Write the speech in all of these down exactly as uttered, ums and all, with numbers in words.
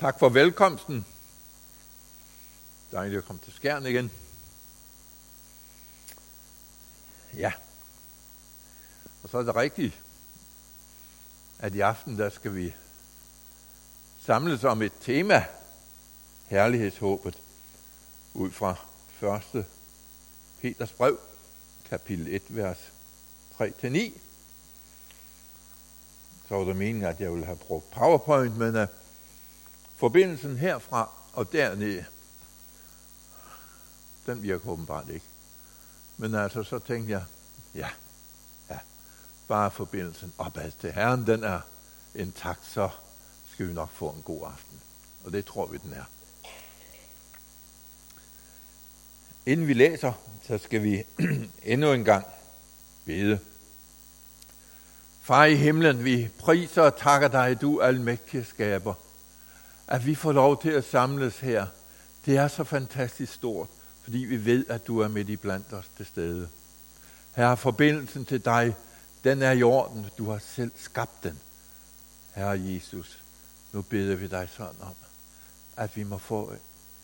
Tak for velkomsten. Dejligt at komme til Skjern igen. Ja, og så er det rigtigt, at i aften der skal vi samles om et tema, herlighedshåbet, ud fra første Peters brev, kapitel et, vers tre til ni. Så var det meningen, at jeg ville have brugt PowerPoint, men uh, forbindelsen herfra og dernede, den virker åbenbart ikke. Men altså, så tænkte jeg, ja, ja, bare forbindelsen opad til Herren, den er intakt, så skal vi nok få en god aften. Og det tror vi, den er. Inden vi læser, så skal vi endnu en gang bede. Far i himlen, vi priser og takker dig, du almægtige skaber, at vi får lov til at samles her. Det er så fantastisk stort, fordi vi ved, at du er midt i blandt os til stede. Herre, forbindelsen til dig, den er i orden. Du har selv skabt den. Herre Jesus, nu beder vi dig sådan om, at vi må få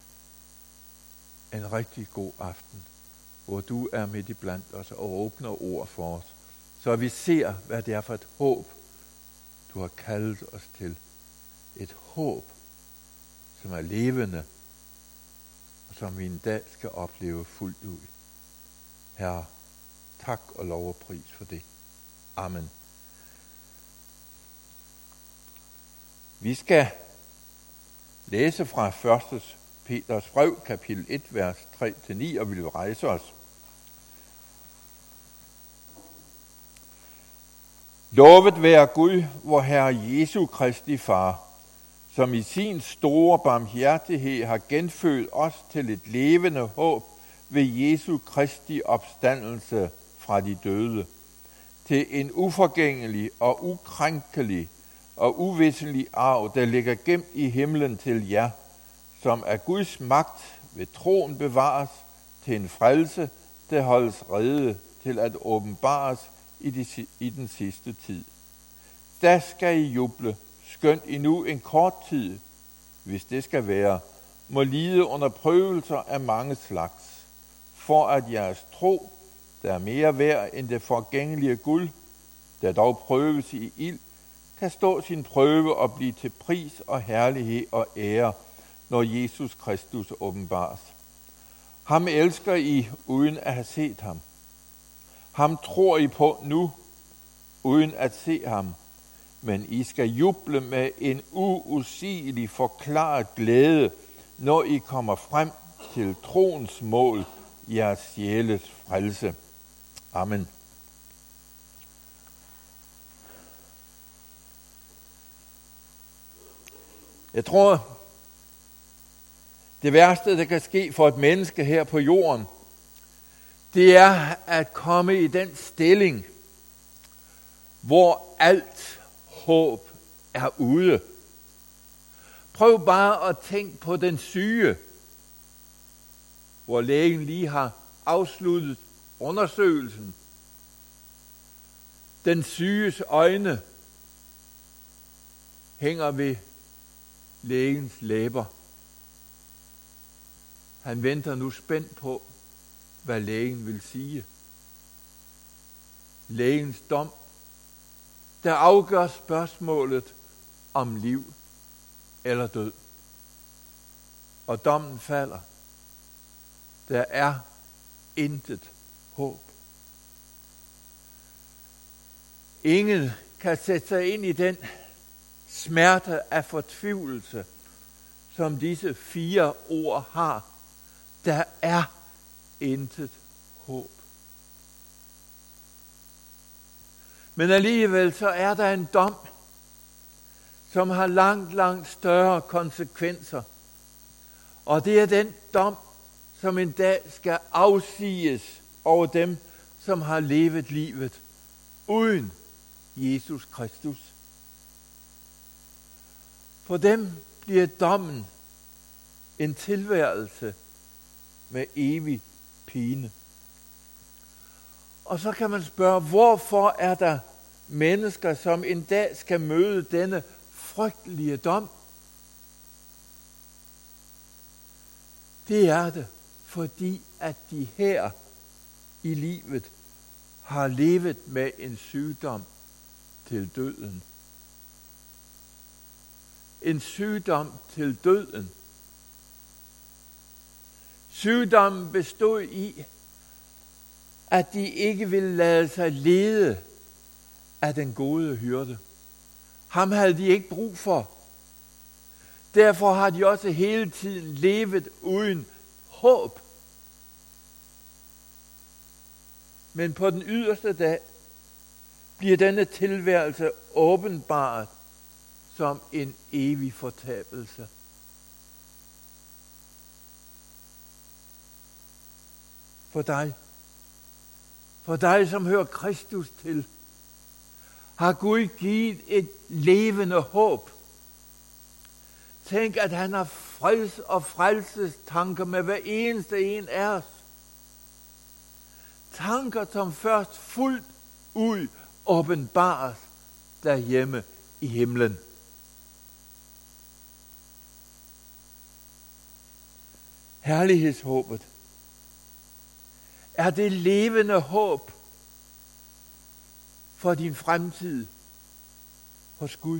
en rigtig god aften, hvor du er midt i blandt os og åbner ord for os, så vi ser, hvad det er for et håb, du har kaldet os til. Et håb, som er levende, og som vi en dag skal opleve fuldt ud. Herre, tak og lov og pris for det. Amen. Vi skal læse fra første Peters brev, kapitel et, vers tre til ni, og vi vil rejse os. Lovet være Gud, vor Herre Jesu Kristi Far, som i sin store barmhjertighed har genfødt os til et levende håb ved Jesu Kristi opstandelse fra de døde, til en uforgængelig og ukrænkelig og uvisselig arv, der ligger gemt i himlen til jer, som af Guds magt ved troen bevares til en frelse, der holdes rede til at åbenbares i, de, i den sidste tid. Da skal I juble, skønt I nu en kort tid, hvis det skal være, må lide under prøvelser af mange slags, for at jeres tro, der er mere værd end det forgængelige guld, der dog prøves i ild, kan stå sin prøve og blive til pris og herlighed og ære, når Jesus Kristus åbenbares. Ham elsker I uden at have set ham. Ham tror I på nu, uden at se ham. Men I skal juble med en uudsigelig forklaret glæde, når I kommer frem til troens mål, jeres sjæles frelse. Amen. Jeg tror, det værste, der kan ske for et menneske her på jorden, det er at komme i den stilling, hvor alt håb er ude. Prøv bare at tænke på den syge, hvor lægen lige har afsluttet undersøgelsen. Den syges øjne hænger ved lægens læber. Han venter nu spændt på, hvad lægen vil sige. Lægens dom, der afgør spørgsmålet om liv eller død. Og dommen falder. Der er intet håb. Ingen kan sætte sig ind i den smerte af fortvivlelse, som disse fire ord har. Der er intet håb. Men alligevel så er der en dom, som har langt, langt større konsekvenser. Og det er den dom, som en dag skal afsiges over dem, som har levet livet uden Jesus Kristus. For dem bliver dommen en tilværelse med evig pine. Og så kan man spørge, hvorfor er der mennesker, som en dag skal møde denne frygtelige dom? Det er det, fordi at de her i livet har levet med en sygdom til døden. En sygdom til døden. Sygdommen bestod i, at de ikke ville lade sig lede af den gode hyrde. Ham havde de ikke brug for. Derfor har de også hele tiden levet uden håb. Men på den yderste dag bliver denne tilværelse åbenbaret som en evig fortabelse. For dig, for dig som hører Kristus til, har Gud givet et levende håb. Tænk, at han har freds- og frelsestanker med hver eneste en af os. Tanker, som først fuldt ud åbenbares derhjemme i himlen. Herlighedshåbet er det levende håb for din fremtid hos Gud.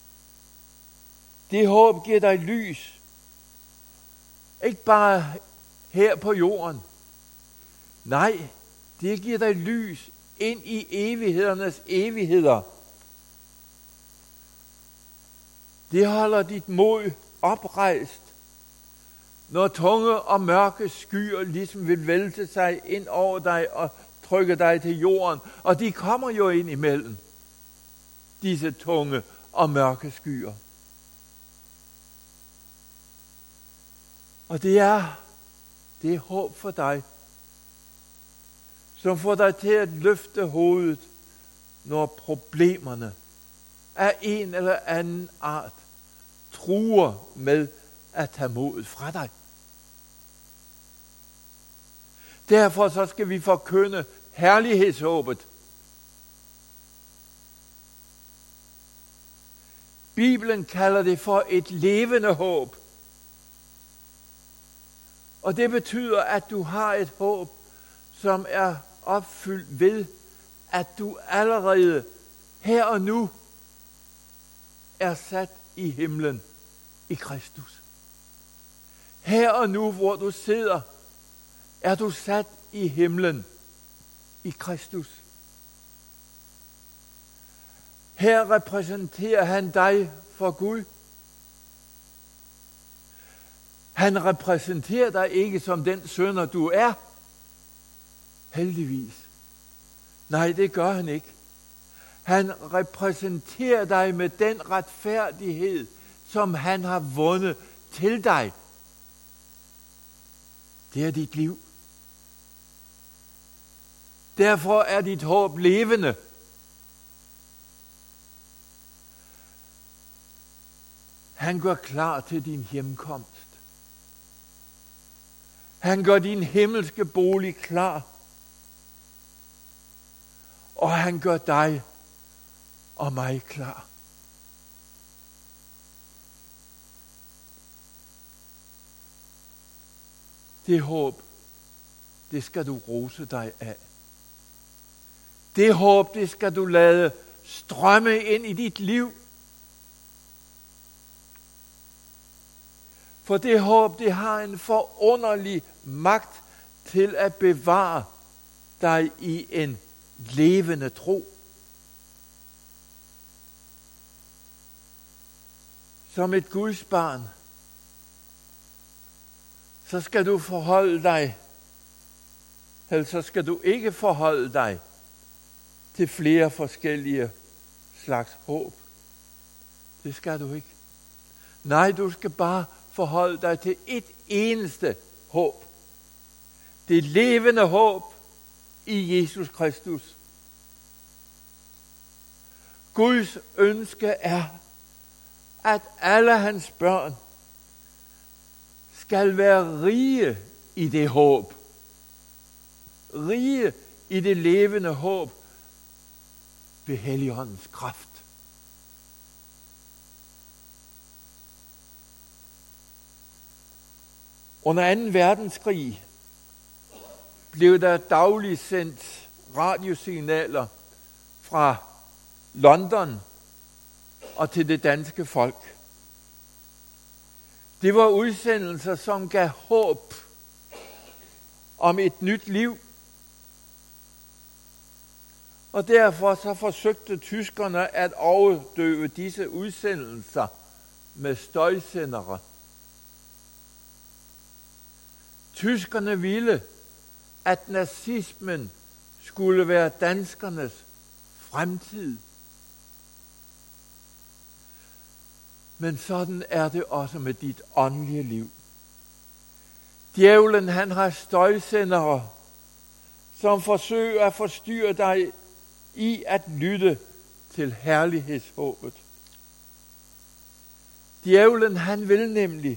Det håb giver dig lys. Ikke bare her på jorden. Nej, det giver dig lys ind i evighedernes evigheder. Det holder dit mod oprejst, når tunge og mørke skyer ligesom vil vælte sig ind over dig og trykke dig til jorden. Og de kommer jo ind imellem, disse tunge og mørke skyer. Og det er, det er håb for dig, som får dig til at løfte hovedet, når problemerne af en eller anden art truer med at tage modet fra dig. Derfor så skal vi forkynde herlighedshåbet. Bibelen kalder det for et levende håb. Og det betyder, at du har et håb, som er opfyldt ved, at du allerede her og nu er sat i himlen i Kristus. Her og nu, hvor du sidder, er du sat i himlen i Kristus. Her repræsenterer han dig for Gud. Han repræsenterer dig ikke som den synder, du er. Heldigvis. Nej, det gør han ikke. Han repræsenterer dig med den retfærdighed, som han har vundet til dig. Det er dit liv. Derfor er dit håb levende. Han gør klar til din hjemkomst. Han gør din himmelske bolig klar. Og han gør dig og mig klar. Det håb, det skal du rose dig af. Det håb, det skal du lade strømme ind i dit liv. For det håb, det har en forunderlig magt til at bevare dig i en levende tro. Som et Guds barn, så skal du forholde dig, eller så skal du ikke forholde dig til flere forskellige slags håb. Det skal du ikke. Nej, du skal bare forholde dig til et eneste håb. Det levende håb i Jesus Kristus. Guds ønske er, at alle hans børn skal være rige i det håb. Rige i det levende håb ved Helligåndens kraft. Under anden verdenskrig blev der dagligt sendt radiosignaler fra London og til det danske folk. Det var udsendelser, som gav håb om et nyt liv. Og derfor så forsøgte tyskerne at overdøve disse udsendelser med støjsendere. Tyskerne ville, at nazismen skulle være danskernes fremtid. Men sådan er det også med dit åndelige liv. Djævlen, han har støjsendere, som forsøger at forstyrre dig i at lytte til herlighedshåbet. Djævlen, han vil nemlig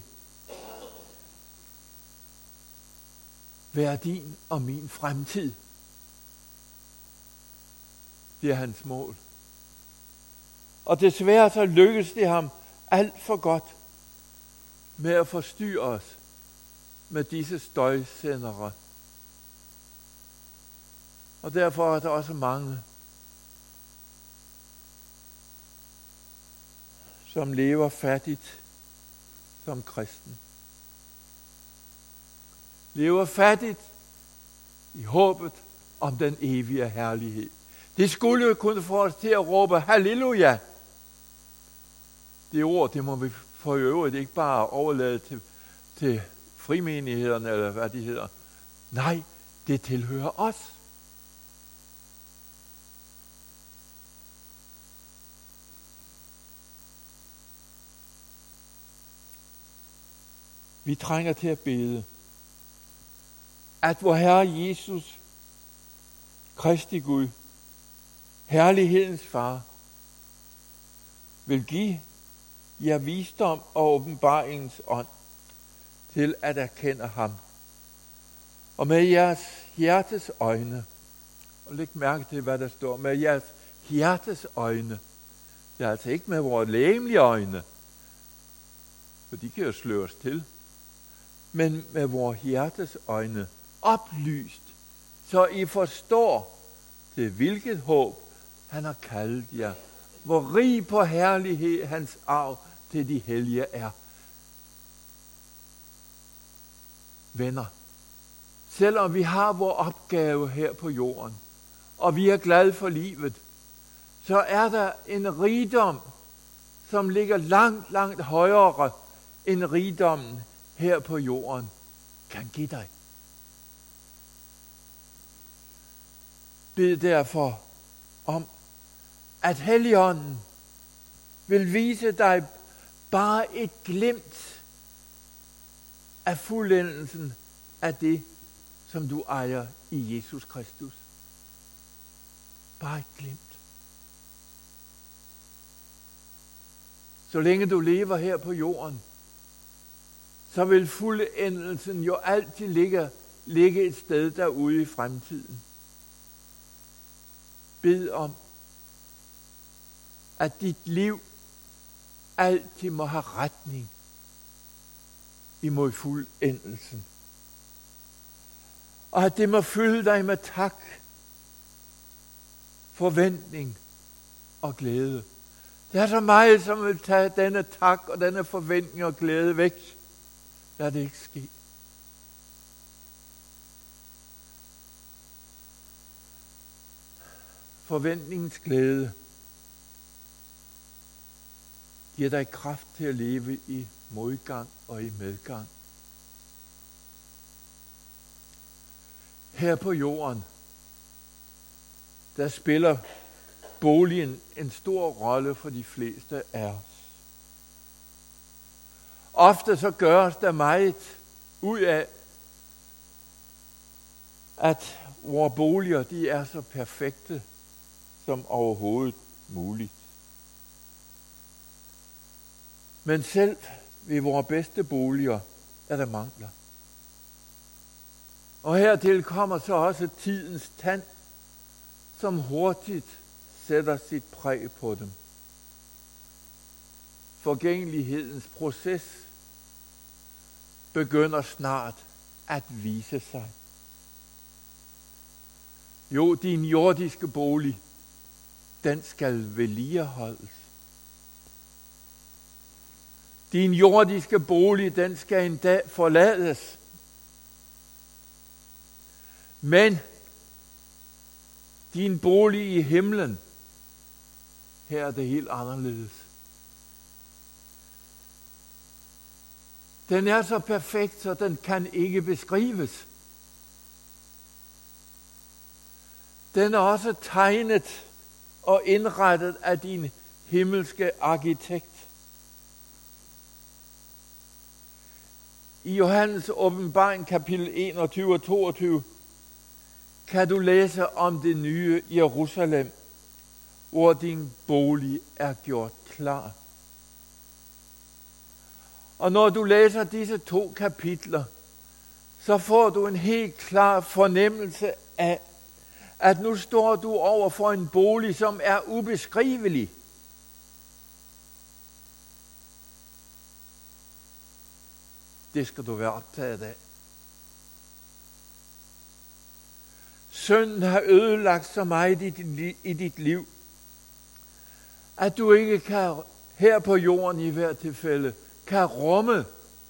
være din og min fremtid. Det er hans mål. Og desværre så lykkes det ham alt for godt med at forstyrre os med disse støjsendere. Og derfor er der også mange, som lever fattigt som kristen. Lever fattigt i håbet om den evige herlighed. Det skulle jo kunne få os til at råbe halleluja. Det ord, det må vi for øvrigt ikke bare overlade til, til frimenighederne, eller hvad de hedder. Nej, det tilhører os. Vi trænger til at bede, at vor Herre Jesus, Kristi Gud, herlighedens far, vil give jer visdom og åbenbaringens ånd til at erkende ham. Og med jeres hjertes øjne, og læg mærke til, hvad der står, med jeres hjertes øjne, det er altså ikke med vores legemlige øjne, for de kan jo sløres til, men med vores hjertes øjne oplyst, så I forstår til hvilket håb han har kaldet jer, hvor rig på herlighed hans arv til de hellige er. Venner, selvom vi har vores opgave her på jorden, og vi er glade for livet, så er der en rigdom, som ligger langt, langt højere end rigdommen her på jorden kan give dig. Bed derfor om, at Helligånden vil vise dig bare et glimt af fuldendelsen af det, som du ejer i Jesus Kristus. Bare et glimt. Så længe du lever her på jorden, så vil fuldendelsen jo altid ligge, ligge et sted derude i fremtiden. Bed om, at dit liv altid må have retning imod fuldendelsen. Og at det må fylde dig med tak, forventning og glæde. Der er så meget, som vil tage denne tak og denne forventning og glæde væk. Lad det ikke ske. Forventningens glæde giver dig kraft til at leve i modgang og i medgang. Her på jorden, der spiller boligen en stor rolle for de fleste af os. Ofte så gøres der meget ud af, at vores boliger, de er så perfekte som overhovedet muligt. Men selv ved vores bedste boliger er der mangler. Og hertil kommer så også tidens tand, som hurtigt sætter sit præg på dem. Forgængelighedens proces begynder snart at vise sig. Jo, din jordiske bolig, den skal vedligeholdes. Din jordiske bolig, den skal en dag forlades. Men din bolig i himlen, her er det helt anderledes. Den er så perfekt, så den kan ikke beskrives. Den er også tegnet og indrettet af din himmelske arkitekt. I Johannes åbenbaring kapitel enogtyve og toogtyve kan du læse om det nye Jerusalem, hvor din bolig er gjort klar. Og når du læser disse to kapitler, så får du en helt klar fornemmelse af, at nu står du over for en bolig, som er ubeskrivelig. Det skal du være optaget af. Synden har ødelagt så meget i dit, i dit liv, at du ikke kan, her på jorden i hvert tilfælde, kan rumme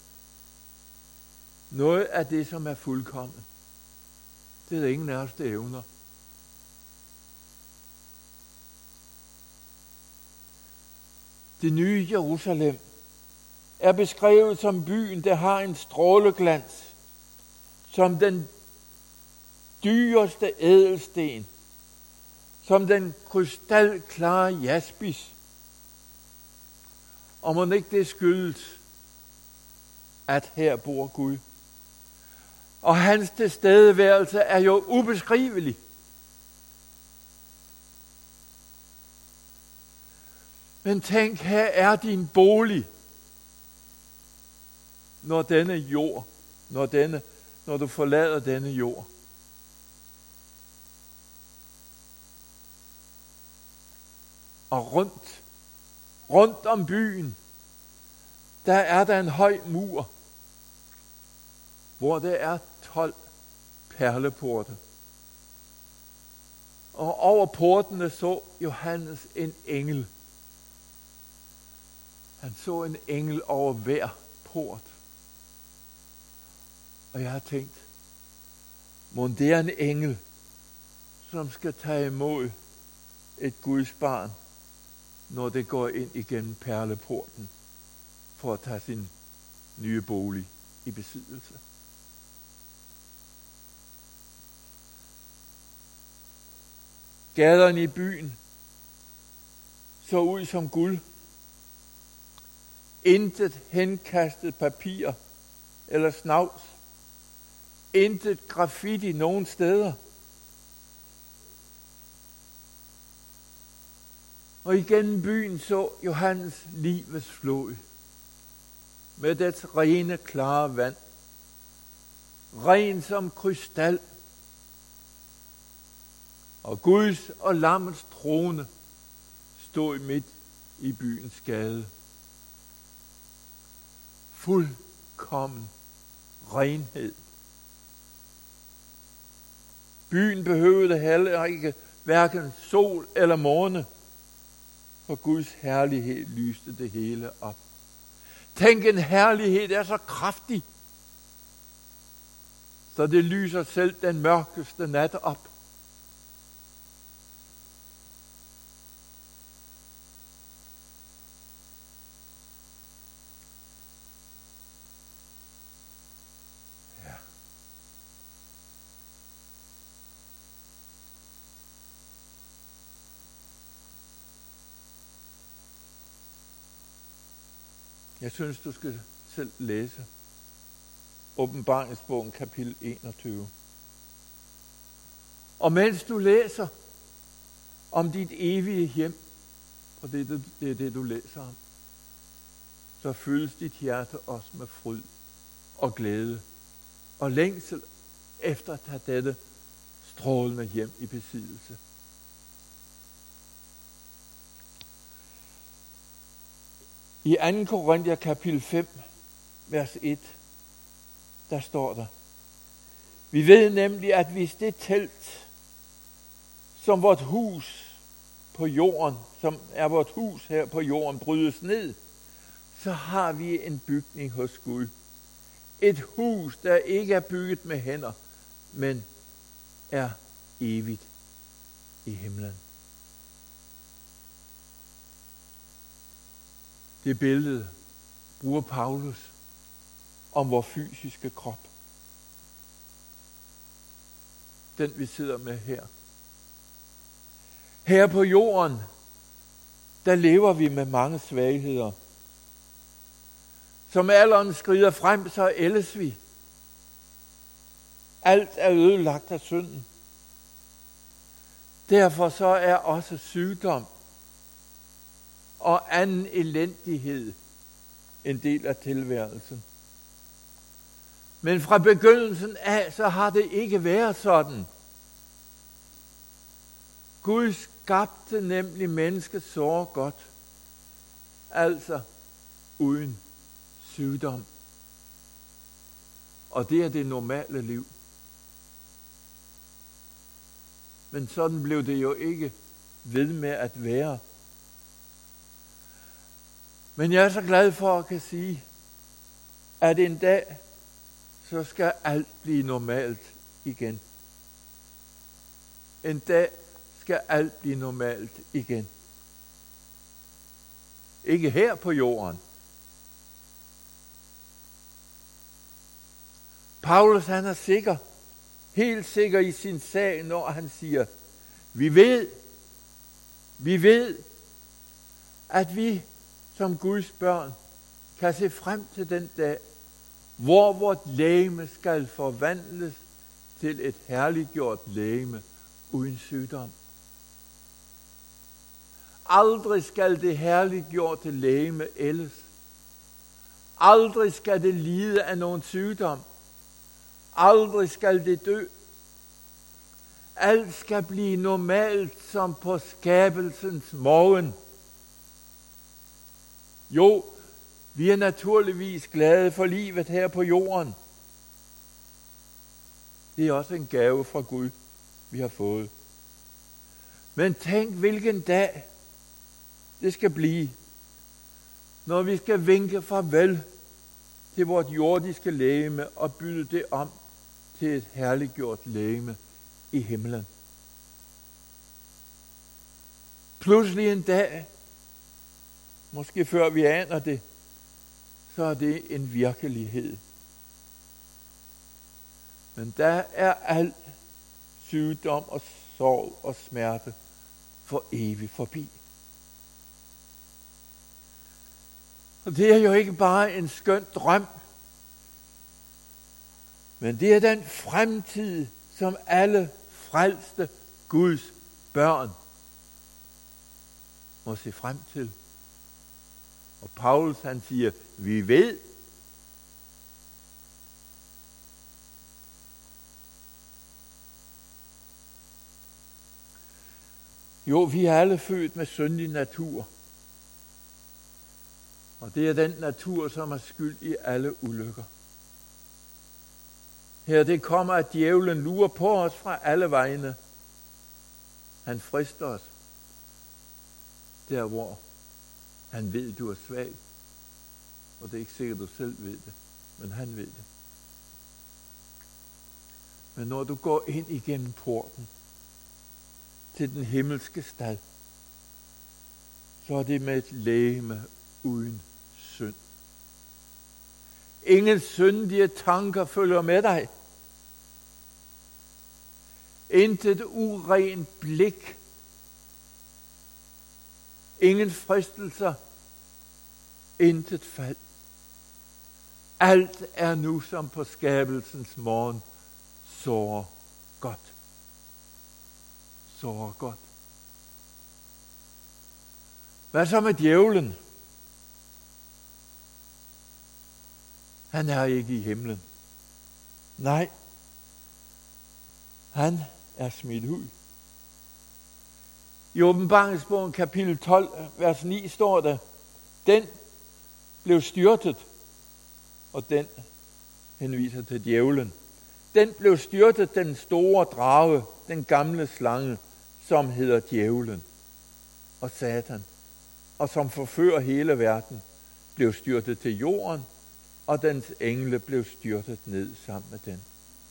noget af det, som er fuldkommen. Det er der ingen af os, der evner. Det nye Jerusalem er beskrevet som byen, der har en stråleglans, som den dyreste ædelsten, som den krystalklare jaspis. Og må ikke det skyldes, at her bor Gud. Og hans tilstedeværelse er jo ubeskrivelig. Men tænk, her er din bolig, når denne jord, når, denne, når du forlader denne jord. Og rundt, rundt om byen, der er der en høj mur, hvor der er tolv perleporte. Og over portene så Johannes en engel. Han så en engel over hver port. Og jeg har tænkt, mon det er en engel, som skal tage imod et Guds barn, når det går ind igennem perleporten, for at tage sin nye bolig i besiddelse. Gaderne i byen så ud som guld. Intet henkastet papir eller snavs. Intet graffiti nogen steder. Og igennem byen så Johannes livets flod med dets rene, klare vand. Ren som krystal. Og Guds og lammets trone stod midt i byens gade. Fuldkommen renhed. Byen behøvede heller ikke hverken sol eller måne, for Guds herlighed lyste det hele op. Tænk, en herlighed er så kraftig, så det lyser selv den mørkeste nat op. Jeg synes, du skal selv læse Åbenbaringsbogen kapitel enogtyve. Og mens du læser om dit evige hjem, og det er det, det, er det du læser om, så fyldes dit hjerte også med fryd og glæde og længsel efter at tage dette strålende hjem i besiddelse. I anden Korinther kapitel fem, vers et, der står der. Vi ved nemlig, at hvis det telt, som vort hus på jorden, som er vort hus her på jorden, brydes ned, så har vi en bygning hos Gud. Et hus, der ikke er bygget med hænder, men er evigt i himlen. Det billede bruger Paulus om vores fysiske krop. Den vi sidder med her. Her på jorden, der lever vi med mange svagheder. Som alderen skrider frem, så ældes vi. Alt er ødelagt af synden. Derfor så er også sygdom og anden elendighed en del af tilværelsen. Men fra begyndelsen af, så har det ikke været sådan. Gud skabte nemlig mennesket så godt, altså uden sygdom. Og det er det normale liv. Men sådan blev det jo ikke ved med at være. Men jeg er så glad for at kan sige, at en dag, så skal alt blive normalt igen. En dag skal alt blive normalt igen. Ikke her på jorden. Paulus han er sikker, helt sikker i sin sag, når han siger, vi ved, vi ved, at vi som Guds børn kan se frem til den dag, hvor vort legeme skal forvandles til et herliggjort legeme uden sygdom. Aldrig skal det herliggjorte legeme ældes. Aldrig skal det lide af nogen sygdom. Aldrig skal det dø. Alt skal blive normalt som på skabelsens morgen. Jo, vi er naturligvis glade for livet her på jorden. Det er også en gave fra Gud, vi har fået. Men tænk, hvilken dag det skal blive, når vi skal vinke farvel til vort jordiske legeme og byde det om til et herliggjort legeme i himlen. Pludselig en dag, måske før vi aner det, så er det en virkelighed. Men der er al sygdom og sorg og smerte for evigt forbi. Og det er jo ikke bare en skøn drøm, men det er den fremtid, som alle frelste Guds børn må se frem til. Og Paulus han siger, vi ved, jo, vi er alle født med syndig natur. Og det er den natur, som er skyld i alle ulykker. Her det kommer, at djævlen lurer på os fra alle vegne. Han frister os der, hvor han ved, du er svag. Og det er ikke sikkert, du selv ved det, men han ved det. Men når du går ind igennem porten til den himmelske stald, så er det med et legeme uden synd. Ingen syndige tanker følger med dig. Intet urent blik. Ingen fristelser. Intet fald. Alt er nu som på skabelsens morgen så godt. Så godt. Hvad så med djævlen? Han er ikke i himlen. Nej, han er smidt ud. I Åbenbaringsbogen kapitel tolv, vers ni står der, den blev styrtet, og den henviser til djævlen. Den blev styrtet, den store drage, den gamle slange, som hedder djævlen og Satan, og som forfører hele verden, blev styrtet til jorden, og dens engle blev styrtet ned sammen med den.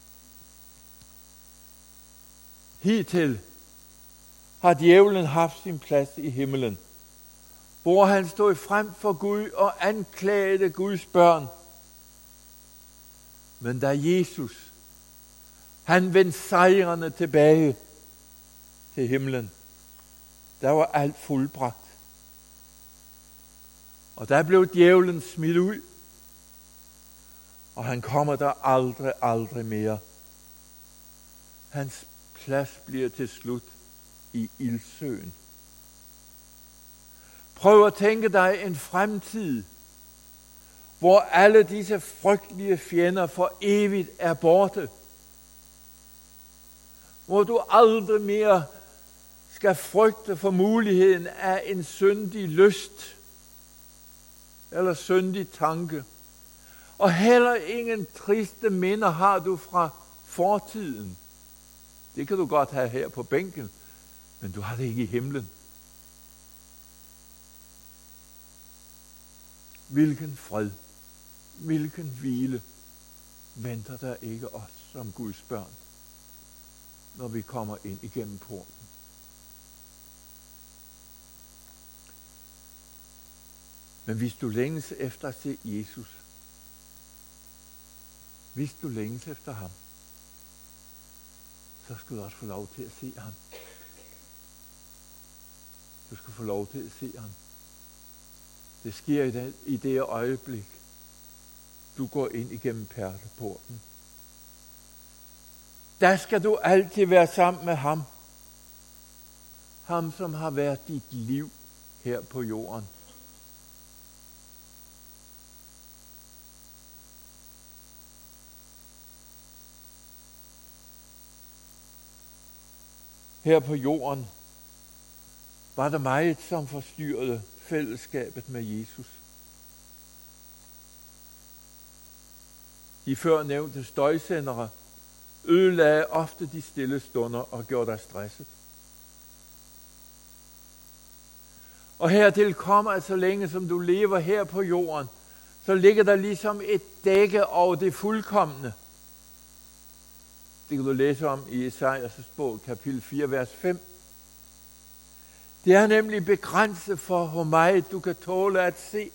Hidtil har djævlen haft sin plads i himlen, hvor han stod frem for Gud og anklagede Guds børn. Men da Jesus, han vendte sejrende tilbage til himlen, der var alt fuldbragt. Og der blev djævlen smidt ud, og han kommer der aldrig, aldrig mere. Hans plads bliver til slut i ildsøen. Prøv at tænke dig en fremtid, hvor alle disse frygtelige fjender for evigt er borte. Hvor du aldrig mere skal frygte for muligheden af en syndig lyst eller syndig tanke. Og heller ingen triste minder har du fra fortiden. Det kan du godt have her på bænken, men du har det ikke i himlen. Hvilken fred, hvilken hvile venter der ikke os som Guds børn, når vi kommer ind igennem porten. Men hvis du længes efter at se Jesus, hvis du længes efter ham, så skal du også få lov til at se ham. Du skal få lov til at se ham. Det sker i det, i det øjeblik, du går ind igennem perleporten. Der skal du altid være sammen med ham. Ham, som har været dit liv her på jorden. Her på jorden var der meget, som forstyrrede fællesskabet med Jesus. De før nævnte støjsendere ødelagde ofte de stille stunder og gjorde dig stresset. Og hertil kommer, at så længe som du lever her på jorden, så ligger der ligesom et dække over det fuldkomne. Det kan du læse om i Esajas bog, kapitel fire, vers fem. Det er nemlig begrænset for, hvor meget du kan tåle at se.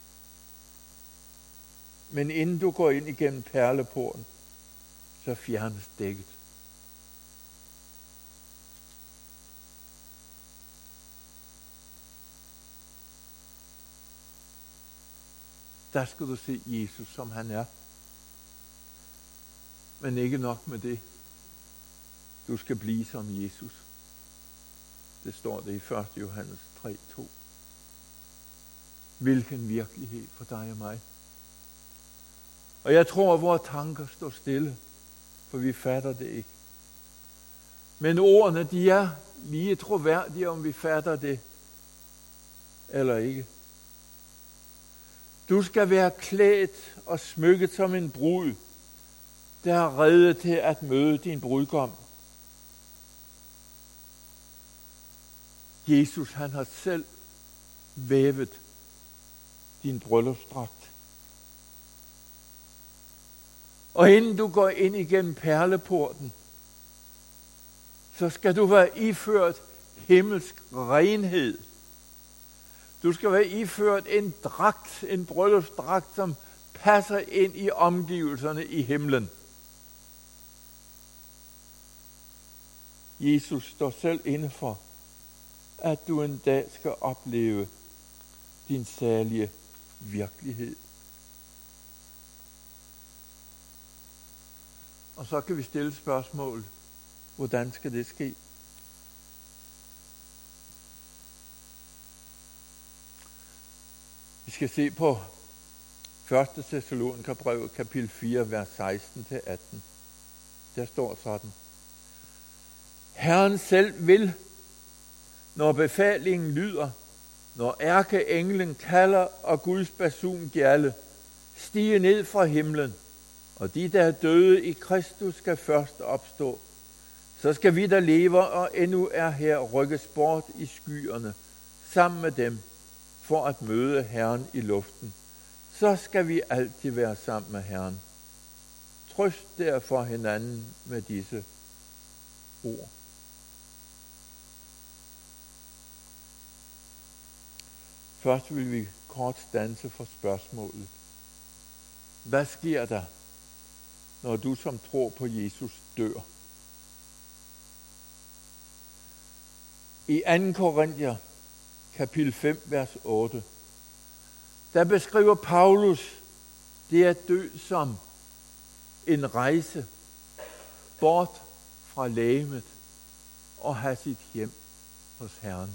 Men inden du går ind igennem perleporten, så fjernes dækket. Der skal du se Jesus, som han er. Men ikke nok med det. Du skal blive som Jesus. Det står det i første Johannes tre, to. Hvilken virkelighed for dig og mig. Og jeg tror, at vores tanker står stille, for vi fatter det ikke. Men ordene, de er lige troværdige, om vi fatter det eller ikke. Du skal være klædt og smykket som en brud, der er rede til at møde din brudgom. Jesus, han har selv vævet din bryllupsdragt. Og inden du går ind igennem perleporten, så skal du være iført himmelsk renhed. Du skal være iført en dragt, en bryllupsdragt, som passer ind i omgivelserne i himlen. Jesus står selv inde for, at du en dag skal opleve din særlige virkelighed. Og så kan vi stille spørgsmål, hvordan skal det ske? Vi skal se på første Thessalonikerbrev, kapitel fire, vers seksten til atten. Der står sådan. Herren selv vil, når befalingen lyder, når ærkeenglen kalder og Guds basun gjalde, stige ned fra himlen, Og de, der er døde i Kristus, skal først opstå. Så skal vi, der lever og endnu er her, rykkes bort i skyerne sammen med dem for at møde Herren i luften. Så skal vi altid være sammen med Herren. Trøst derfor hinanden med disse ord. Først vil vi kort standse for spørgsmålet. Hvad sker der, når du som tror på Jesus dør? I anden Korinther, kapitel fem, vers otte, der beskriver Paulus det at dø som en rejse bort fra legemet og have sit hjem hos Herren.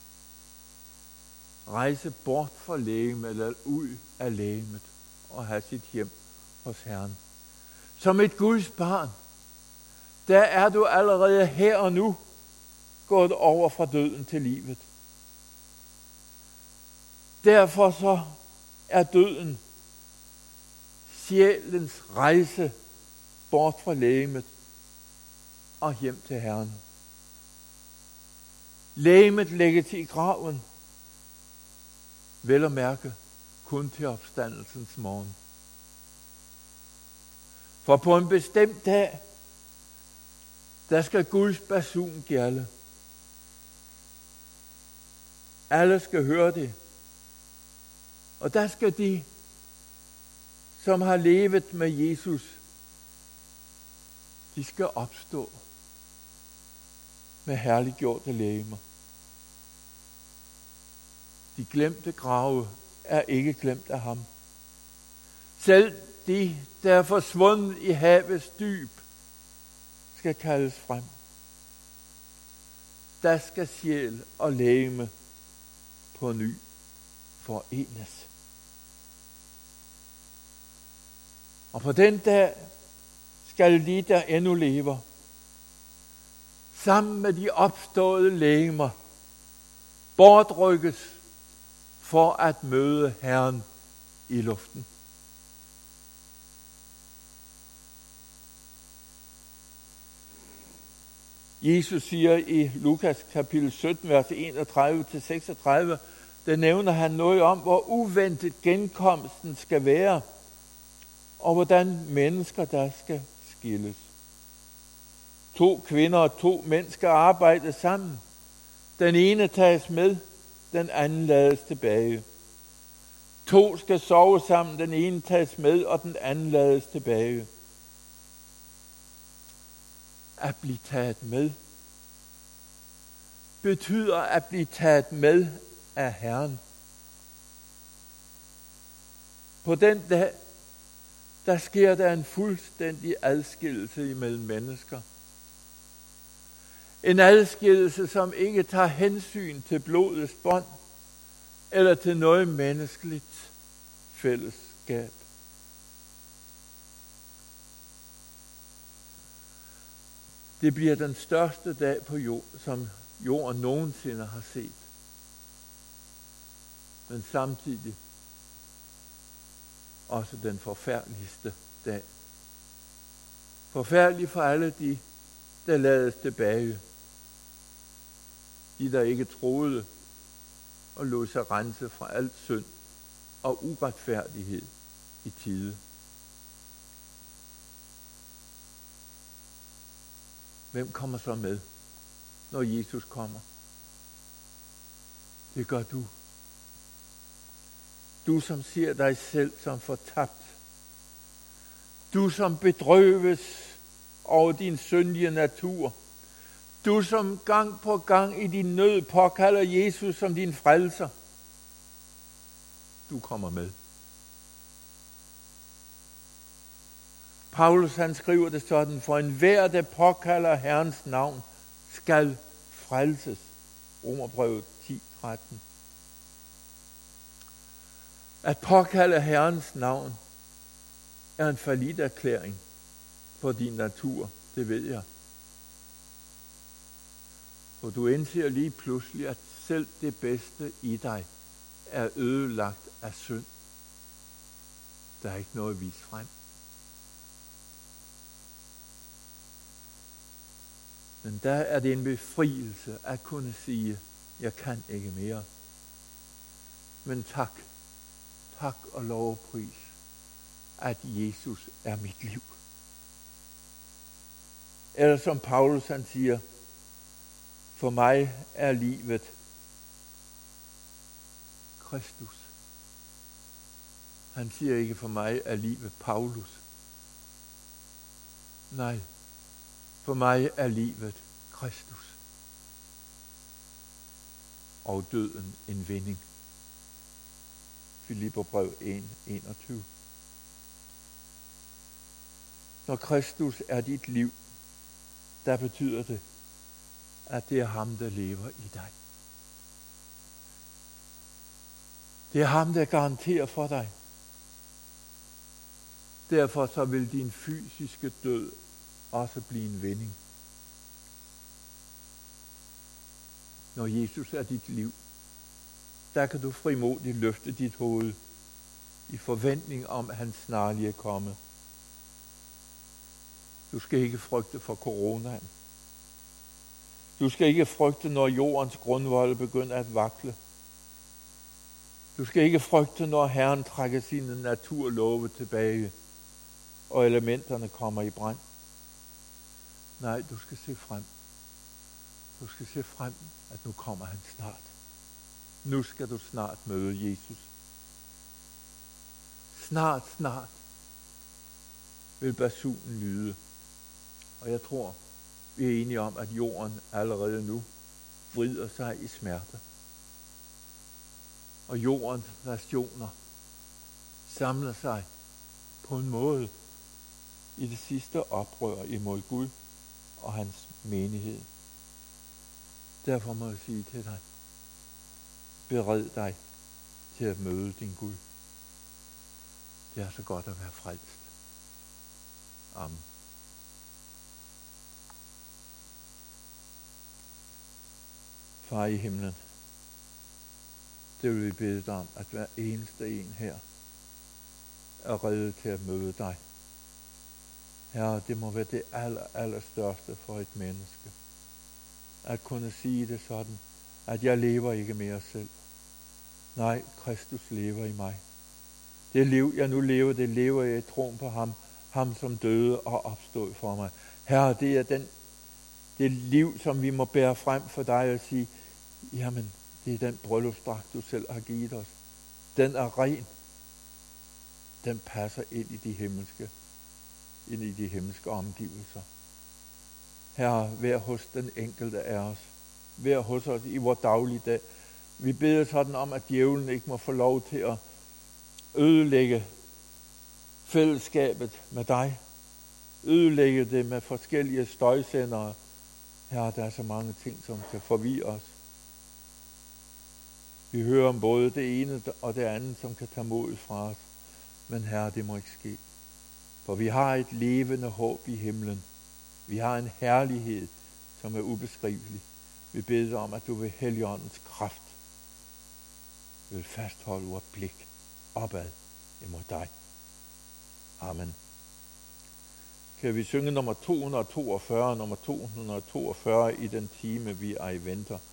Rejse bort fra legemet eller ud af legemet og have sit hjem hos Herren. Som et Guds barn, der er du allerede her og nu gået over fra døden til livet. Derfor så er døden sjælens rejse bort fra legemet og hjem til Herren. Legemet lægges i graven, vel at mærke kun til opstandelsens morgen. For på en bestemt dag, der skal Guds basun gjalde. Alle skal høre det. Og der skal de, som har levet med Jesus, de skal opstå med herliggjorte legemer. De glemte grave er ikke glemt af ham. Selv de, der er forsvundet i havets dyb, skal kaldes frem. Der skal sjæl og legeme på ny forenes. Og på den dag skal de, der endnu lever, sammen med de opståede legemer, bortrykkes for at møde Herren i luften. Jesus siger i Lukas kapitel sytten, vers enogtredive til seksogtredive, der nævner han noget om, hvor uventet genkomsten skal være, og hvordan mennesker der skal skilles. To kvinder og to mænd skal arbejde sammen. Den ene tages med, den anden lades tilbage. To skal sove sammen, den ene tages med, og den anden lades tilbage. At blive taget med betyder at blive taget med af Herren. På den dag, der sker der en fuldstændig adskillelse imellem mennesker. En adskillelse, som ikke tager hensyn til blodets bånd eller til noget menneskeligt fællesskab. Det bliver den største dag på jord, som jorden nogensinde har set. Men samtidig også den forfærdeligste dag. Forfærdelig for alle de, der lades tilbage. De, der ikke troede og lod sig rense fra alt synd og uretfærdighed i tide. Hvem kommer så med, når Jesus kommer? Det gør du. Du, som ser dig selv som fortabt. Du, som bedrøves over din syndige natur. Du, som gang på gang i din nød påkalder Jesus som din frelser. Du kommer med. Paulus han skriver det sådan, for enhver, der påkalder Herrens navn, skal frelses. Romerbrevet ti tretten. At påkalde Herrens navn er en falliterklæring på din natur, det ved jeg. For du indser lige pludselig, at selv det bedste i dig er ødelagt af synd. Der er ikke noget at vise frem. Men der er det en befrielse at kunne sige, jeg kan ikke mere. Men tak, tak og lovpris, at Jesus er mit liv. Eller som Paulus han siger, for mig er livet Kristus. Han siger ikke, for mig er livet Paulus. Nej, for mig er livet Kristus. Og døden en vinding. Filipperbrev en, enogtyve. Når Kristus er dit liv, der betyder det, at det er ham, der lever i dig. Det er ham, der garanterer for dig. Derfor så vil din fysiske død også blive en vending. Når Jesus er dit liv, der kan du frimodigt løfte dit hoved i forventning om, at han snarlig er kommet. Du skal ikke frygte for coronaen. Du skal ikke frygte, når jordens grundvold begynder at vakle. Du skal ikke frygte, når Herren trækker sine naturlove tilbage, og elementerne kommer i brand. Nej, du skal se frem. Du skal se frem, at nu kommer han snart. Nu skal du snart møde Jesus. Snart, snart vil basunen lyde. Og jeg tror, vi er enige om, at jorden allerede nu vrider sig i smerte. Og jordens nationer samler sig på en måde i det sidste oprør imod Gud og hans menighed. Derfor må jeg sige til dig, bered dig til at møde din Gud. Det er så godt at være frelst. Amen. Far i himlen, det vil vi bede dig om, at hver eneste en her er rede til at møde dig. Herre, det må være det aller, aller største for et menneske. At kunne sige det sådan, at jeg lever ikke mere selv. Nej, Kristus lever i mig. Det liv, jeg nu lever, det lever jeg i troen på ham, ham som døde og opstod for mig. Herre, det er den, det liv, som vi må bære frem for dig og sige, jamen, det er den bryllupsdragt, du selv har givet os. Den er ren. Den passer ind i de himmelske, ind i de himmelske omgivelser. Herre, vær hos den enkelte af os. Vær hos os i vores dagligdag. Vi beder sådan om, at djævlen ikke må få lov til at ødelægge fællesskabet med dig. Ødelægge det med forskellige støjsendere. Herre, der er så mange ting, som kan forvirre os. Vi hører om både det ene og det andet, som kan tage mod fra os. Men Herre, det må ikke ske. For vi har et levende håb i himlen. Vi har en herlighed, som er ubeskrivelig. Vi beder om, at du ved Helligåndens kraft vil fastholde vores blik opad imod dig. Amen. Kan vi synge nummer to hundrede og toogfyrre, nummer to hundrede og toogfyrre i den time, vi er i venter.